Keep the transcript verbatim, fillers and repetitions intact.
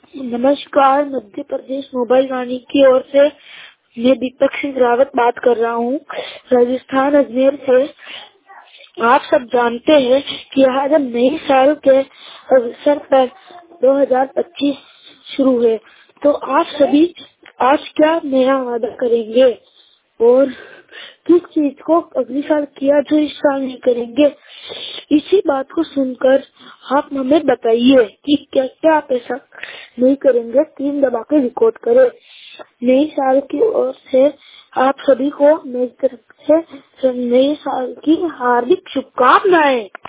नमस्कार, मध्य प्रदेश मोबाइल वाणी की ओर से मैं दीपक सिंह रावत बात कर रहा हूँ, राजस्थान अजमेर से। आप सब जानते हैं कि आज हम नए साल के अवसर पर दो हज़ार पच्चीस शुरू है, तो आप सभी आज क्या नया वादा करेंगे और किस चीज को अगले साल किया जो इस साल नहीं करेंगे। इसी बात को सुनकर आप हमें बताइए कि क्या क्या आप ऐसा नहीं करेंगे। तीन दबा के रिकॉर्ड करें। नए साल की ओर से आप सभी को मेरी तरफ से नए साल की हार्दिक शुभकामनाएं।